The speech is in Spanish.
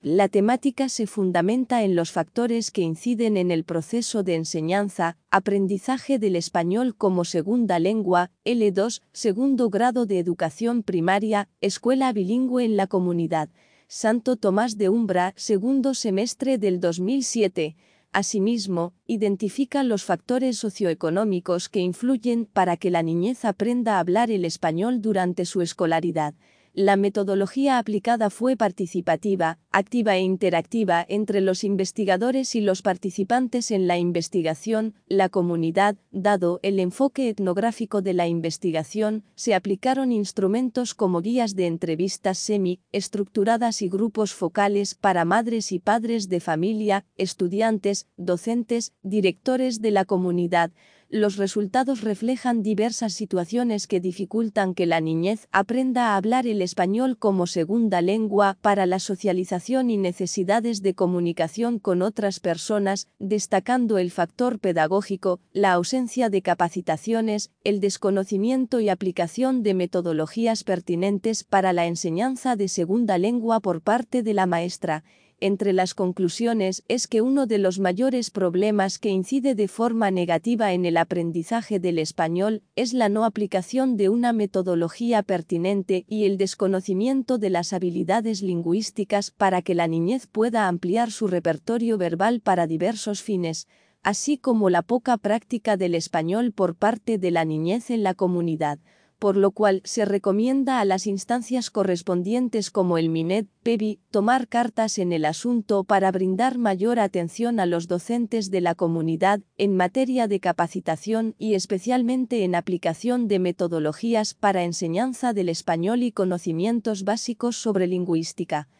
La temática se fundamenta en los factores que inciden en el proceso de enseñanza, aprendizaje del español como segunda lengua, L2, segundo grado de educación primaria, escuela bilingüe en la comunidad. Santo Tomás de Umbra, segundo semestre del 2007. Asimismo, identifica los factores socioeconómicos que influyen para que la niñez aprenda a hablar el español durante su escolaridad. La metodología aplicada fue participativa, activa e interactiva entre los investigadores y los participantes en la investigación, la comunidad. Dado el enfoque etnográfico de la investigación, se aplicaron instrumentos como guías de entrevistas semi-estructuradas y grupos focales para madres y padres de familia, estudiantes, docentes, directores de la comunidad. Los resultados reflejan diversas situaciones que dificultan que la niñez aprenda a hablar el español como segunda lengua para la socialización y necesidades de comunicación con otras personas, destacando el factor pedagógico, la ausencia de capacitaciones, el desconocimiento y aplicación de metodologías pertinentes para la enseñanza de segunda lengua por parte de la maestra. Entre las conclusiones es que uno de los mayores problemas que incide de forma negativa en el aprendizaje del español es la no aplicación de una metodología pertinente y el desconocimiento de las habilidades lingüísticas para que la niñez pueda ampliar su repertorio verbal para diversos fines, así como la poca práctica del español por parte de la niñez en la comunidad, por lo cual se recomienda a las instancias correspondientes como el MINED, PEVI, tomar cartas en el asunto para brindar mayor atención a los docentes de la comunidad en materia de capacitación y especialmente en aplicación de metodologías para enseñanza del español y conocimientos básicos sobre lingüística.